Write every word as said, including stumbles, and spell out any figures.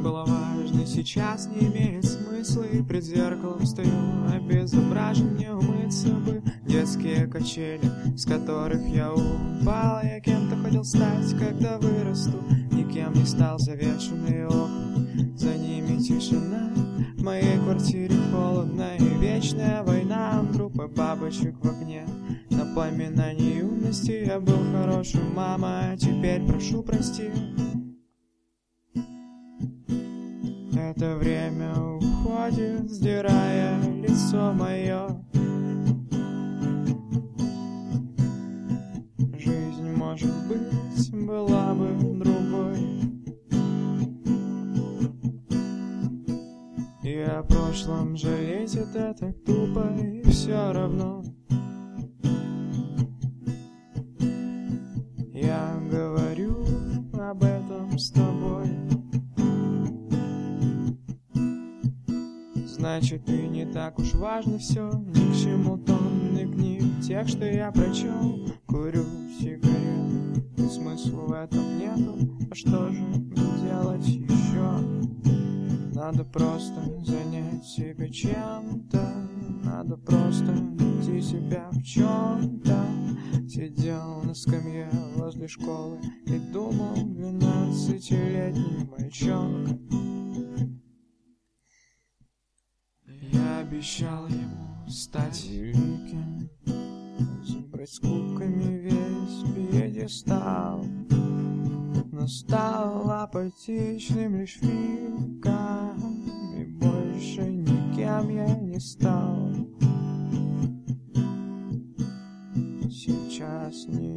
было важно, сейчас не имеет смысла. И пред зеркалом стою обезображен, не умыться бы. Детские качели, с которых я упал. Я кем-то хотел стать, когда вырасту. Никем не стал, завешенные окна, за ними тишина. В моей квартире холодно и вечная война. Трупы бабочек в окне, напоминание юности. Я был хорошим, мама, а теперь прошу прости. Это время уходит, сдирая лицо мое. Жизнь, может быть, была бы другой. И о прошлом жалеть это так тупо, и все равно я говорю об этом с тобой. Значит, и не так уж важно все, ни к чему тонны книг, тех, что я прочел. Курю сигарету, и смысла в этом нету. А что же делать еще? Надо просто занять себя чем-то. Надо просто найти себя в чем-то. Сидел на скамье возле школы и думал, двенадцатилетний мальчонка. Я обещал ему стать великим, забрать с кубками весь пьедестал, но стал апатичным лишь фигом, и больше никем я не стал. Сейчас не